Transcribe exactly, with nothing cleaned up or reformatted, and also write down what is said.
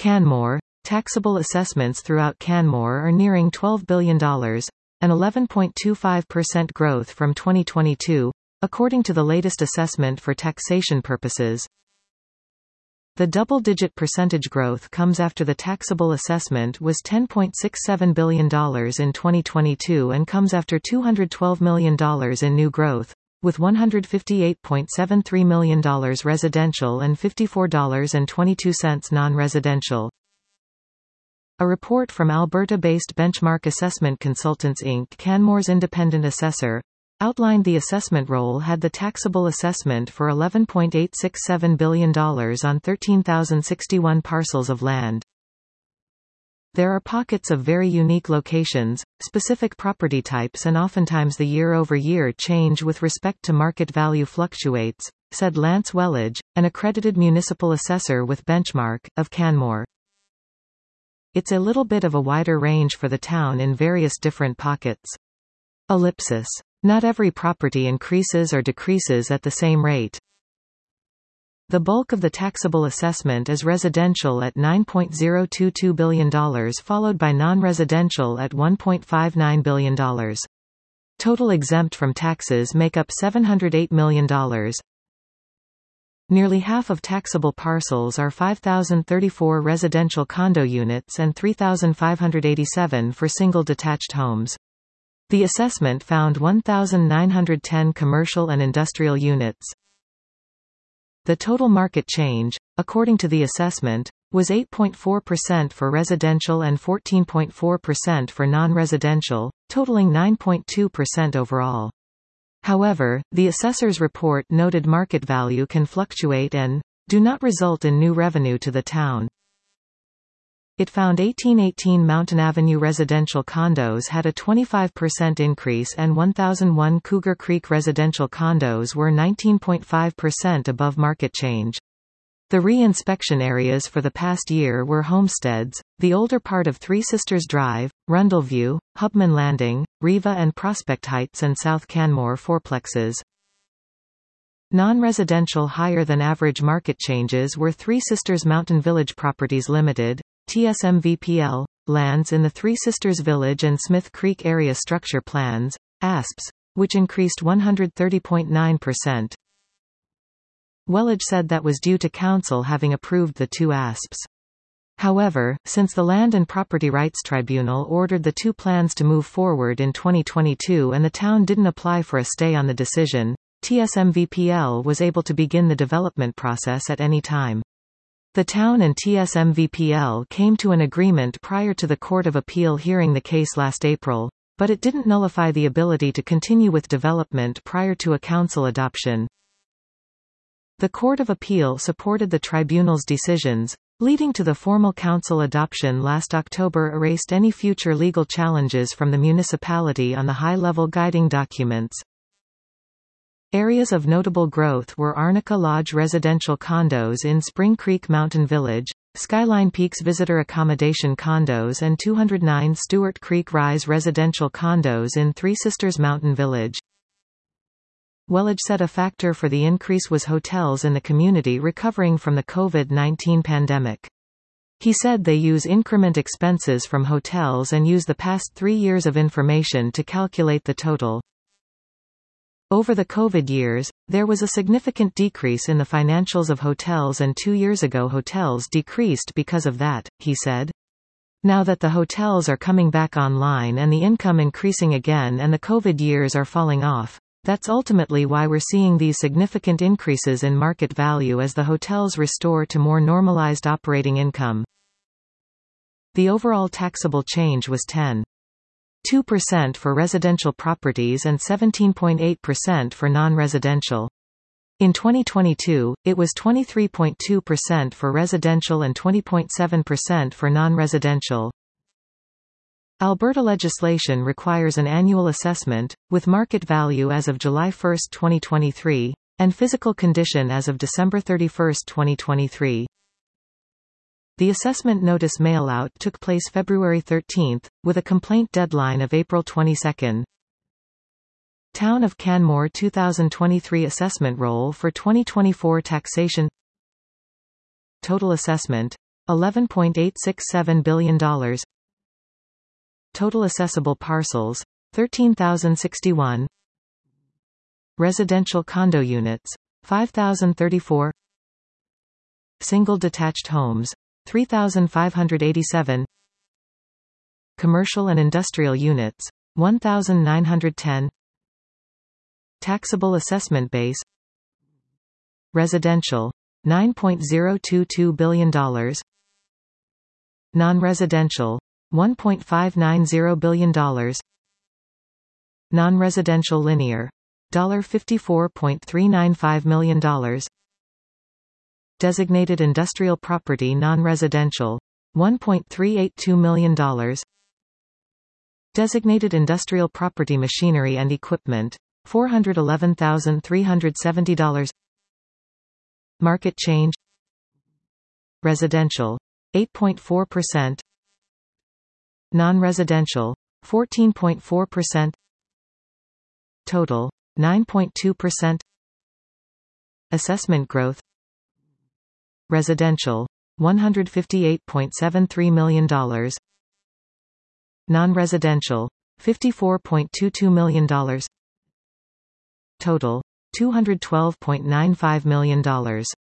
Canmore. Taxable assessments throughout Canmore are nearing twelve billion dollars, an eleven point two five percent growth from twenty twenty-two, according to the latest assessment for taxation purposes. The double-digit percentage growth comes after the taxable assessment was ten point six seven billion dollars in twenty twenty-two and comes after two hundred twelve million dollars in new growth, with one hundred fifty-eight point seven three million dollars residential and fifty-four dollars and twenty-two cents non-residential. A report from Alberta-based Benchmark Assessment Consultants Incorporated, Canmore's independent assessor, outlined the assessment roll had the taxable assessment for eleven point eight six seven billion dollars on thirteen thousand sixty-one parcels of land. There are pockets of very unique locations, specific property types, and oftentimes the year-over-year change with respect to market value fluctuates, said Lance Wellage, an accredited municipal assessor with Benchmark, of Canmore. It's a little bit of a wider range for the town in various different pockets. Ellipsis. Not every property increases or decreases at the same rate. The bulk of the taxable assessment is residential at nine point zero two two billion dollars, followed by non-residential at one point five nine billion dollars. Total exempt from taxes make up seven hundred eight million dollars. Nearly half of taxable parcels are five thousand thirty-four residential condo units and three thousand five hundred eighty-seven for single detached homes. The assessment found one thousand nine hundred ten commercial and industrial units. The total market change, according to the assessment, was eight point four percent for residential and fourteen point four percent for non-residential, totaling nine point two percent overall. However, the assessor's report noted market value can fluctuate and do not result in new revenue to the town. It found eighteen eighteen Mountain Avenue residential condos had a twenty-five percent increase and one thousand one Cougar Creek residential condos were nineteen point five percent above market change. The re-inspection areas for the past year were homesteads, the older part of Three Sisters Drive, Rundleview, Hubman Landing, Riva and Prospect Heights, and South Canmore fourplexes. Non-residential higher than average market changes were Three Sisters Mountain Village Properties Limited, T S M V P L, lands in the Three Sisters Village and Smith Creek Area Structure Plans, A S Ps, which increased one hundred thirty point nine percent. Wellage said that was due to council having approved the two A S Ps. However, since the Land and Property Rights Tribunal ordered the two plans to move forward in twenty twenty-two and the town didn't apply for a stay on the decision, T S M V P L was able to begin the development process at any time. The town and T S M V P L came to an agreement prior to the Court of Appeal hearing the case last April, but it didn't nullify the ability to continue with development prior to a council adoption. The Court of Appeal supported the tribunal's decisions, leading to the formal council adoption last October erased any future legal challenges from the municipality on the high-level guiding documents. Areas of notable growth were Arnica Lodge residential condos in Spring Creek Mountain Village, Skyline Peaks visitor accommodation condos and two hundred nine Stewart Creek Rise residential condos in Three Sisters Mountain Village. Wellage said a factor for the increase was hotels in the community recovering from the COVID nineteen pandemic. He said they use increment expenses from hotels and use the past three years of information to calculate the total. Over the COVID years, there was a significant decrease in the financials of hotels and two years ago hotels decreased because of that, he said. Now that the hotels are coming back online and the income increasing again and the COVID years are falling off, that's ultimately why we're seeing these significant increases in market value as the hotels restore to more normalized operating income. The overall taxable change was ten point two percent for residential properties and seventeen point eight percent for non-residential. In twenty twenty-two, it was twenty-three point two percent for residential and twenty point seven percent for non-residential. Alberta legislation requires an annual assessment, with market value as of July first twenty twenty-three, and physical condition as of December thirty-first twenty twenty-three. The assessment notice mailout took place February thirteenth, with a complaint deadline of April twenty-second. Town of Canmore two thousand twenty-three assessment roll for twenty twenty-four taxation. Total assessment, eleven point eight six seven billion dollars. Total assessable parcels, thirteen thousand sixty-one. Residential condo units, five thousand thirty-four. Single detached homes, three thousand five hundred eighty-seven. Commercial and industrial units, one thousand nine hundred ten. Taxable assessment base. Residential, nine point zero two two billion dollars. Non-residential, one point five nine zero billion dollars. Non-residential linear, fifty-four point three nine five million dollars. Designated industrial property non-residential, one point three eight two million dollars. Designated industrial property machinery and equipment, four hundred eleven thousand three hundred seventy dollars. Market change. Residential, eight point four percent. Non-residential, fourteen point four percent. Total, nine point two percent. Assessment growth. Residential, one hundred fifty-eight point seven three million dollars. Non-residential, fifty-four point two two million dollars. Total, two hundred twelve point nine five million dollars.